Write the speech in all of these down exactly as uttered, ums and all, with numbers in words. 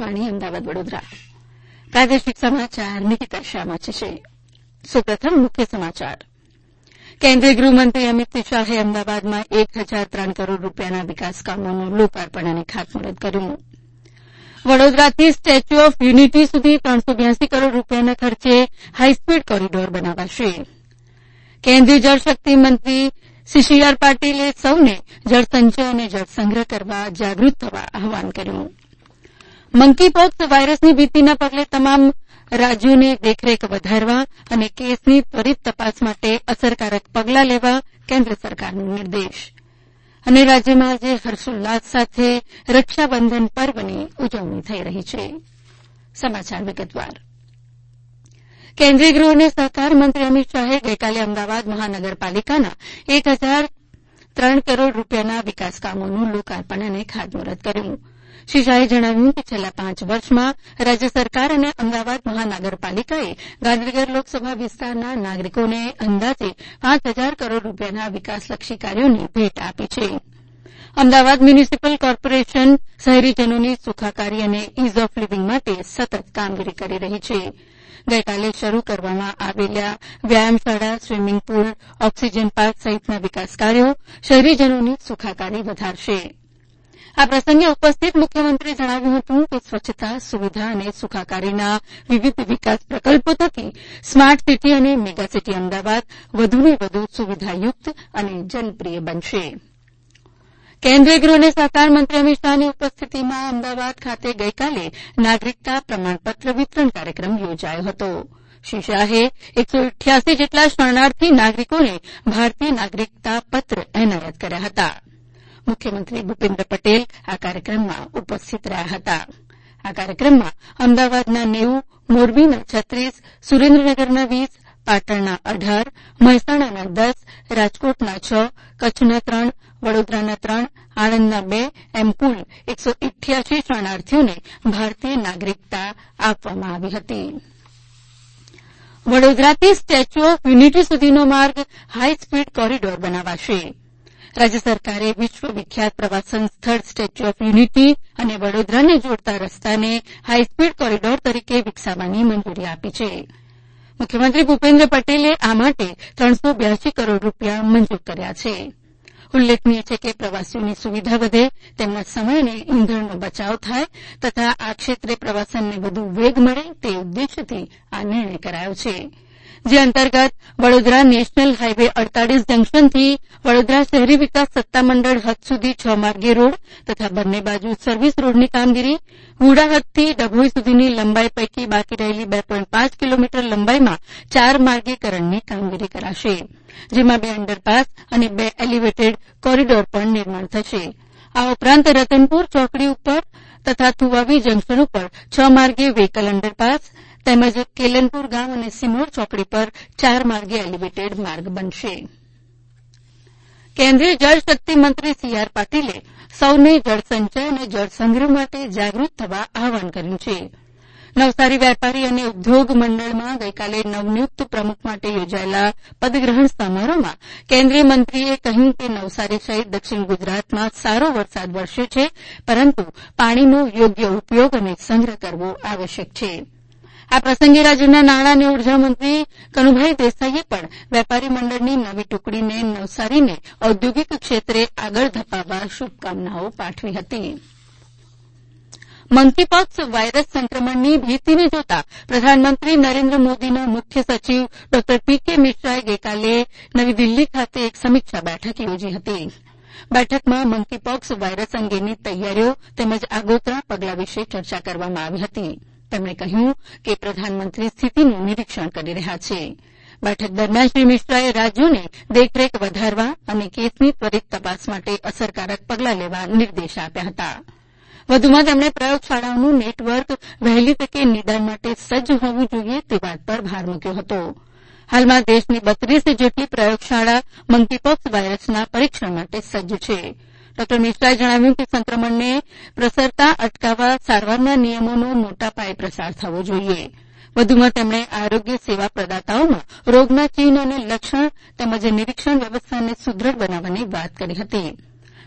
આકાશવાણી અમદાવાદ વડોદરા પ્રાદેશિક સમાચાર નિકિતા શાહ વાંચે છે. સૌપ્રથમ મુખ્ય સમાચાર. કેન્દ્રીય ગૃહમંત્રી અમિત શાહે અમદાવાદમાં એક હજાર ત્રણ કરોડ રૂપિયાના વિકાસ કામોનું લોકાર્પણ અને ખાતમુહૂર્ત કર્યું. વડોદરાથી સ્ટેચ્યુ ઓફ યુનિટી સુધી ત્રણસો બ્યાસી કરોડ રૂપિયાના ખર્ચે હાઈસ્પીડ કોરીડોર બનાવાશે. કેન્દ્રીય જળશક્તિ મંત્રી શ્રી સી આર પાટીલે સૌને જળસંચય અને જળસંગ્રહ કરવા જાગૃત થવા આહવાન કર્યું. મંકીપોક્સ વાયરસની ભીતિના પગલે તમામ રાજ્યોને દેખરેખ વધારવા અને કેસની ત્વરિત તપાસ માટે અસરકારક પગલાં લેવા કેન્દ્ર સરકારનો નિર્દેશ. અને રાજ્યમાં આજે હર્ષોલ્લાસ સાથે રક્ષાબંધન પર્વની ઉજવણી થઈ રહી છે. સમાચાર વિગતવાર. કેન્દ્રીય ગૃહ અને સહકાર મંત્રી અમિત શાહે ગઈકાલે અમદાવાદ મહાનગરપાલિકાના એક હજાર ત્રણ કરોડ રૂપિયાના વિકાસ કામોનું લોકાર્પણ અને ખાતમુહૂર્ત કર્યું. શ્રી શાહે જણાવ્યું કે છેલ્લા પાંચ વર્ષમાં રાજ્ય સરકાર અને અમદાવાદ મહાનગરપાલિકાએ ગાંધીનગર લોકસભા વિસ્તારના નાગરિકોને અંદાજે પાંચ હજાર કરોડ રૂપિયાના વિકાસલક્ષી કાર્યોની ભેટ આપી છે. અમદાવાદ મ્યુનિસિપલ કોર્પોરેશન શહેરીજનોની સુખાકારી અને ઇઝ ઓફ લિવિંગ માટે સતત કામગીરી કરી રહી છે. ગઈકાલે શરૂ કરવામાં આવેલા વ્યાયામશાળા, સ્વિમિંગ પુલ, ઓક્સિજન પાર્ક સહિતના વિકાસ કાર્યો શહેરીજનોની સુખાકારી વધારશે. આ પ્રસંગે ઉપસ્થિત મુખ્યમંત્રીએ જણાવ્યું હતું કે સ્વચ્છતા, સુવિધા અને સુખાકારીના વિવિધ વિકાસ પ્રકલ્પો થકી સ્માર્ટ સિટી અને મેગા સિટી અમદાવાદ વધુને વધુ સુવિધાયુક્ત અને જનપ્રિય બનશે. કેન્દ્રીય ગૃહ અને સહકાર મંત્રી અમિત શાહની ઉપસ્થિતિમાં અમદાવાદ ખાતે ગઈકાલે નાગરિકતા પ્રમાણપત્ર વિતરણ કાર્યક્રમ યોજાયો હતો. શ્રી શાહે એકસો અઠ્યાસી જેટલા શરણાર્થી નાગરિકોને ભારતીય નાગરિકતા પત્ર એનાયત કર્યા હતા. મુખ્યમંત્રી ભૂપેન્દ્ર પટેલ આ કાર્યક્રમમાં ઉપસ્થિત રહ્યા હતા. આ કાર્યક્રમમાં અમદાવાદના નેવું, મોરબીના છત્રીસ, સુરેન્દ્રનગરના વીસ, પાટણના અઢાર, મહેસાણાના દસ, રાજકોટના છ, કચ્છના ત્રણ, વડોદરાના ત્રણ, આણંદના બે એમ કુલ એકસો અઠ્યાસી શરણાર્થીઓને ભારતીય નાગરિકતા આપવામાં આવી હતી. વડોદરાથી સ્ટેચ્યુ ઓફ યુનિટી સુધીનો માર્ગ હાઈ સ્પીડ કોરીડોર બનાવાશે. રાજ્ય સરકારે વિશ્વ વિખ્યાત પ્રવાસન સ્થળ સ્ટેચ્યુ ઓફ યુનિટી અને વડોદરાને જોડતા રસ્તાને હાઈસ્પીડ કોરીડોર તરીકે વિકસાવવાની મંજૂરી આપી છે. મુખ્યમંત્રી ભૂપેન્દ્ર પટેલે આ માટે ત્રણસો બ્યાસી કરોડ રૂપિયા મંજૂર કર્યા છે. ઉલ્લેખનીય છે કે પ્રવાસીઓની સુવિધા વધે, તેમના સમય અને ઇંધણનો બચાવ થાય તથા આ ક્ષેત્રે પ્રવાસનને વધુ વેગ મળે તે ઉદ્દેશ્યથી આ નિર્ણય કરાયો છે. જે અંતર્ગત વડોદરા નેશનલ હાઇવે અડતાલીસ જંકશનથી વડોદરા શહેરી વિકાસ સત્તામંડળ હદ સુધી છ માર્ગીય રોડ તથા બંને બાજુ સર્વિસ રોડની કામગીરી, વુડા હદથી ડભોઈ સુધીની લંબાઈ પૈકી બાકી રહેલી બે પોઈન્ટ પાંચ કિલોમીટર લંબાઈમાં ચાર માર્ગીકરણની કામગીરી કરાશે. જેમાં બે અંડરપાસ અને બે એલિવેટેડ કોરીડોર પણ નિર્માણ થશે. આ ઉપરાંત રતનપુર ચોકડી ઉપર તથા થુવાવી જંકશન ઉપર છ માર્ગીય વ્હીકલ અંડરપાસ તેમજ કેલનપુર ગામ અને સિમોર ચોકડી પર ચાર માર્ગીય એલિવેટેડ માર્ગ બનશે. કેન્દ્રીય જળશક્તિ મંત્રી સી આર પાટીલે સૌને જળસંચય અને જળસંગ્રહ માટે જાગૃત થવા આહવાન કર્યું છે. નવસારી વેપારી અને ઉદ્યોગ મંડળમાં ગઈકાલે નવનિયુક્ત પ્રમુખ માટે યોજાયેલા પદગ્રહણ સમારોહમાં કેન્દ્રીય મંત્રીએ કહ્યું કે નવસારી સહિત દક્ષિણ ગુજરાતમાં સારો વરસાદ વરસ્યો છે, પરંતુ પાણીનો યોગ્ય ઉપયોગ અને સંગ્રહ કરવો આવશ્યક છે. આ પ્રસંગે રાજ્યના નાણાં અને ઉર્જા મંત્રી કનુભાઈ દેસાઈએ પણ વેપારી મંડળની નવી ટુકડીને નવસારીને ઔદ્યોગિક ક્ષેત્રે આગળ ધપાવવા શુભકામનાઓ પાઠવી હતી. મંકીપોક્સ વાયરસ સંક્રમણની ભીતિને જોતા પ્રધાનમંત્રી નરેન્દ્ર મોદીના મુખ્ય સચિવ ડોક્ટર પી કે મિશ્રાએ ગઈકાલે નવી દિલ્હી ખાતે એક સમીક્ષા બેઠક યોજી હતી. બેઠકમાં મંકીપોક્સ વાયરસ અંગેની તૈયારીઓ તેમજ આગોતરા પગલાં વિશે ચર્ચા કરવામાં આવી હતી. તેમણે કહ્યું કે પ્રધાનમંત્રી સ્થિતિનું નિરીક્ષણ કરી રહ્યા છે. બેઠક દરમિયાન શ્રી મિશ્રાએ રાજ્યોને દેખરેખ વધારવા અને કેસની ત્વરિત તપાસ માટે અસરકારક પગલાં લેવા નિર્દેશ આપ્યા હતા. વધુમાં તેમણે પ્રયોગશાળાઓનું નેટવર્ક વહેલી તકે નિદાન માટે સજ્જ હોવું જોઈએ તે વાત પર ભાર મૂક્યો હતો. હાલમાં દેશની બત્રીસ જેટલી પ્રયોગશાળા મંકીપોક્સ વાયરસના પરીક્ષણ માટે સજ્જ છે. ડોક્ટર મિશ્રાએ જણાવ્યું કે સંક્રમણને પ્રસરતા અટકાવવા સારવારના નિયમોનો મોટા પાયે પ્રસાર થવો જોઈએ. વધુમાં તેમણે આરોગ્ય સેવા પ્રદાતાઓમાં રોગના ચિહ્ન અને લક્ષણ તેમજ નિરીક્ષણ વ્યવસ્થાને સુદ્રઢ બનાવવાની વાત કરી હતી.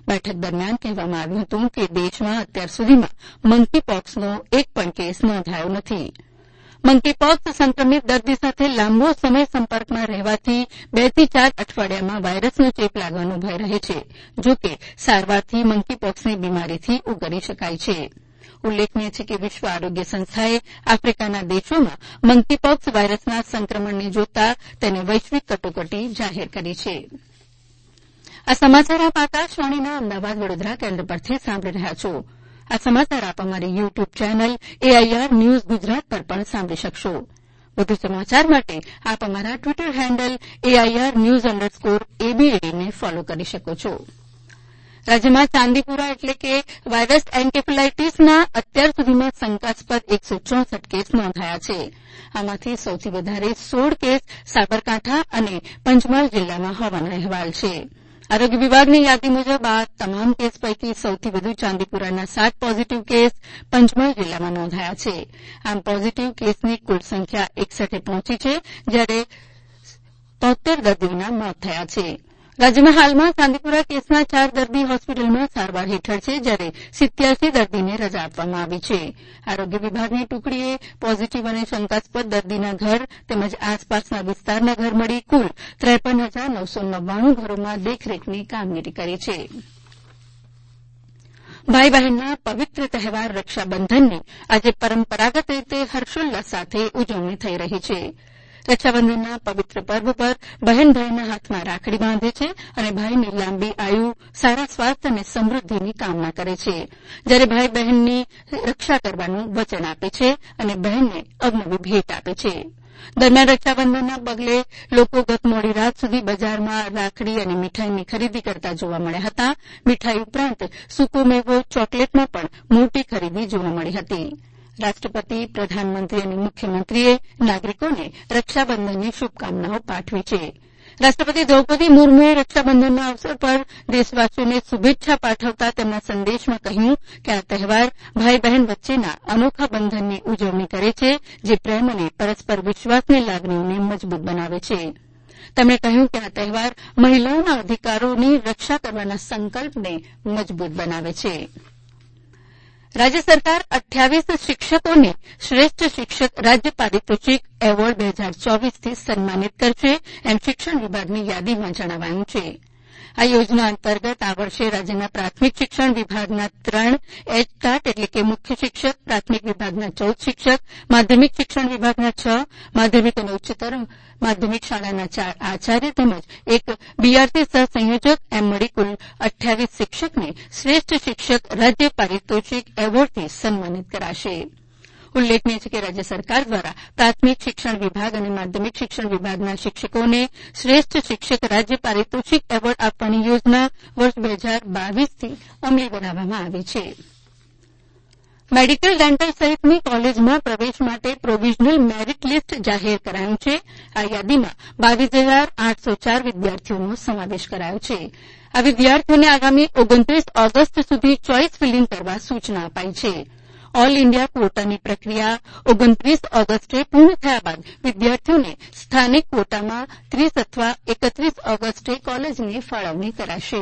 બેઠક દરમિયાન કહેવામાં આવ્યું હતું કે દેશમાં અત્યાર સુધીમાં મંકીપોક્સનો એક પણ કેસ નોંધાયો નથી. મંકીપોક્સ સંક્રમિત દર્દી સાથે લાંબો સમય સંપર્કમાં રહેવાથી બે થી ચાર અઠવાડિયામાં વાયરસનો ચેપ લાગવાનો ભય રહે છે. જો કે સારવારથી મંકીપોક્સની બીમારીથી ઉગરી શકાય છે. ઉલ્લેખનીય છે કે વિશ્વ આરોગ્ય સંસ્થાએ આફ્રિકાના દેશોમાં મંકીપોક્સ વાયરસના સંક્રમણને જોતા તેને વૈશ્વિક કટોકટી જાહેર કરી છે. આ સમાચાર આપ આકાશવાણીના અમદાવાદ વડોદરા કેન્દ્ર પરથી સાંભળી રહ્યા છો. આ સમાચાર આપ અમારી YouTube channel AIR news Gujarat પર પણ સાંભળી શકશો. વધુ સમાચાર માટે આપ અમારા Twitter handle AIR news underscore એબીએડીને ફોલો કરી શકો છો. રાજ્યમાં ચાંદીપુરા એટલે કે વાયરસ એન્કેફેલાઇટીસના અત્યાર સુધીમાં શંકાસ્પદ એકસો ચોસઠ કેસ નોંધાયા છે. આમાંથી સૌથી વધારે સોળ કેસ સાબરકાંઠા અને પંચમહાલ જિલ્લામાં હોવાના અહેવાલ છે. આરોગ્ય વિભાગની યાદી મુજબ આ તમામ કેસ પૈકી સૌથી વધુ ચાંદીપુરાના સાત પોઝિટિવ કેસ પંચમહાલ જિલ્લામાં નોંધાયા છે. આમ પોઝિટિવ કેસની કુલ સંખ્યા એકસઠે પહોંચી છે, જ્યારે તોતેર દર્દીઓના મોત થયા છે. રાજ્યમાં હાલમાં ચાંદીપુરા કેસના ચાર દર્દી હોસ્પિટલમાં સારવાર હેઠળ છે, જ્યારે સિત્યાસી દર્દીને રજા આપવામાં આવી છે. આરોગ્ય વિભાગની ટુકડીએ પોઝિટિવ અને શંકાસ્પદ દર્દીના ઘર તેમજ આસપાસના વિસ્તારના ઘર મળી કુલ ત્રેપન હજાર નવસો નવ્વાણું ઘરોમાં દેખરેખની કામગીરી કરી છે. ભાઈ બહેનના પવિત્ર તહેવાર રક્ષાબંધનની આજે પરંપરાગત રીતે હર્ષોલ્લાસ સાથે ઉજવણી થઈ રહી છે. રક્ષાબંધનના પવિત્ર પર્વ પર બહેન ભાઈના હાથમાં રાખડી બાંધે છે અને ભાઈની લાંબી આયુ, સારા સ્વાસ્થ્ય અને સમૃદ્ધિની કામના કરે છે, જ્યારે ભાઈ બહેનની રક્ષા કરવાનું વચન આપે છે અને બહેનને અવનવી ભેટ આપે છે. દરમિયાન રક્ષાબંધનના પગલે લોકો ગત મોડી રાત સુધી બજારમાં રાખડી અને મીઠાઈની ખરીદી કરતા જોવા મળ્યા હતા. મીઠાઈ ઉપરાંત સૂકો મેવો, ચોકલેટમાં પણ મોટી ખરીદી જોવા મળી હતી. રાષ્ટ્રપતિ, પ્રધાનમંત્રી અને મુખ્યમંત્રીએ નાગરિકોને રક્ષાબંધનની શુભકામનાઓ પાઠવી છે. રાષ્ટ્રપતિ દ્રૌપદી મુર્મુએ રક્ષાબંધનના અવસર પર દેશવાસીઓને શુભેચ્છા પાઠવતા તેમના સંદેશમાં કહ્યું કે આ તહેવાર ભાઈ બહેન વચ્ચેના અનોખા બંધનની ઉજવણી કરે છે, જે પ્રેમ અને પરસ્પર વિશ્વાસની લાગણીઓને મજબૂત બનાવે છે. તેમણે કહ્યું કે આ તહેવાર મહિલાઓના અધિકારોની રક્ષા કરવાના સંકલ્પને મજબૂત બનાવે છે. રાજ્ય સરકાર અઠ્યાવીસ શિક્ષકોને શ્રેષ્ઠ શિક્ષક રાજ્ય પારિતોષિક એવોર્ડ બે હજાર ચોવીસથી સન્માનિત કરશે, એમ શિક્ષણ વિભાગની યાદીમાં જણાવાયું છે. આ યોજના અંતર્ગત આ વર્ષે રાજ્યના પ્રાથમિક શિક્ષણ વિભાગના ત્રણ એચટાટ એટલે કે મુખ્ય શિક્ષક, પ્રાથમિક વિભાગના ચૌદ શિક્ષક, માધ્યમિક શિક્ષણ વિભાગના છ, માધ્યમિક અને ઉચ્ચતર માધ્યમિક શાળાના ચાર આચાર્ય તેમજ એક બીઆરસી સહસંયોજક એમ મળી કુલ અઠ્યાવીસ શિક્ષકને શ્રેષ્ઠ શિક્ષક રાજ્ય પારિતોષિક એવોર્ડથી સન્માનિત કરાશે. ઉલ્લેખનીય છે કે રાજ્ય સરકાર દ્વારા પ્રાથમિક શિક્ષણ વિભાગ અને માધ્યમિક શિક્ષણ વિભાગના શિક્ષકોને શ્રેષ્ઠ શિક્ષક રાજ્ય પારિતોષિક એવોર્ડ આપવાની યોજના વર્ષ બે હજાર બાવીસથી અમલી બનાવવામાં આવી છે. મેડિકલ, ડેન્ટલ સહિતની કોલેજમાં પ્રવેશ માટે પ્રોવિઝનલ મેરિટ લિસ્ટ જાહેર કરાયું છે. આ યાદીમાં બાવીસ હજાર આઠસો ચાર વિદ્યાર્થીઓનો સમાવેશ કરાયો છે. આ વિદ્યાર્થીઓને આગામી ઓગણત્રીસ ઓગસ્ટ સુધી ચોઇસ ફિલિંગ કરવા સૂચના અપાઈ છે. ઓલ ઇન્ડિયા ક્વોટાની પ્રક્રિયા ઓગણત્રીસ ઓગસ્ટે પૂર્ણ થયા બાદ વિદ્યાર્થીઓને સ્થાનિક ક્વોટામાં ત્રીસ અથવા એકત્રીસ ઓગસ્ટે કોલેજની ફાળવણી કરાશે.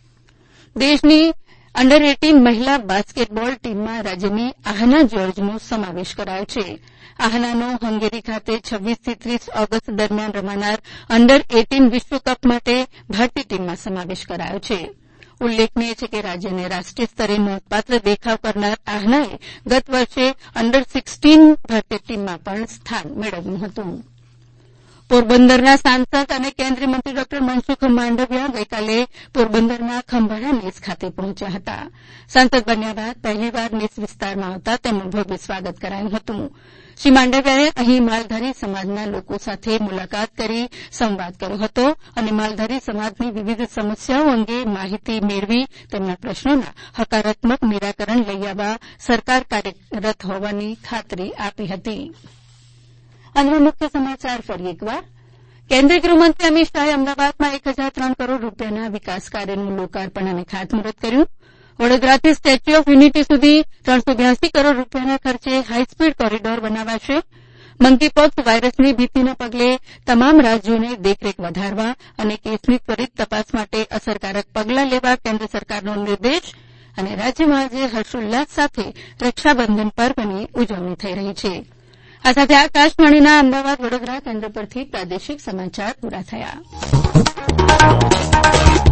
દેશની અંડર એટીન મહિલા બાસ્કેટબોલ ટીમમાં રાજ્યની આહના જોર્જનો સમાવેશ કરાયો છે. આહનાનો હંગેરી ખાતે છવ્વીસથી ત્રીસ ઓગસ્ટ દરમિયાન રમાનાર અંડર એટીન વિશ્વકપ માટે ભારતીય ટીમમાં સમાવેશ કરાયો છે. ઉલ્લેખનીય છે કે રાજ્યને રાષ્ટ્રીય સ્તરે નોંધપાત્ર દેખાવ કરનાર આહનાએ ગત વર્ષે અંડર સિક્સટીન ભારતીય ટીમમાં પણ સ્થાન મેળવ્યું હતું. પોરબંદરના સાંસદ અને કેન્દ્રીય મંત્રી ડોક્ટર મનસુખ માંડવિયા ગઈકાલે પોરબંદરના ખંભાળા નેસ ખાતે પહોંચ્યા હતા. સાંસદ બન્યા બાદ પહેલીવાર નેસ વિસ્તારમાં આવતા તેમનું ભવ્ય સ્વાગત કરાયું હતું. શ્રી માંડવિયાએ અહીં માલધારી સમાજના લોકો સાથે મુલાકાત કરી સંવાદ કર્યો હતો અને માલધારી સમાજની વિવિધ સમસ્યાઓ અંગે માહિતી મેળવી તેમના પ્રશ્નોના હકારાત્મક નિરાકરણ લઈ આવવા સરકાર કાર્યરત હોવાની ખાતરી આપી હતી. અંતમાં મુખ્ય સમાચાર ફરી એકવાર. કેન્દ્રીય ગૃહમંત્રી અમિત શાહે અમદાવાદમાં એક હજાર ત્રણ કરોડ રૂપિયાના વિકાસ કાર્યનું લોકાર્પણ અને ખાતમુહૂર્ત કર્યું. વડોદરાથી સ્ટેચ્યુ ઓફ યુનિટી સુધી ત્રણસો બ્યાસી કરોડ રૂપિયાના ખર્ચે હાઈસ્પીડ કોરીડોર બનાવાશે. મંકીપોક્સ વાયરસની ભીતિના પગલે તમામ રાજ્યોને દેખરેખ વધારવા અને કેસની ત્વરિત તપાસ માટે અસરકારક પગલાં લેવા કેન્દ્ર સરકારનો રક્ષાબંધન પર્વની ઉજવણી થઈ રહી છે. આ સાથે આકાશવાણીના અમદાવાદ વડોદરા કેન્દ્ર પરથી પ્રાદેશિક સમાચાર પૂરા થયા.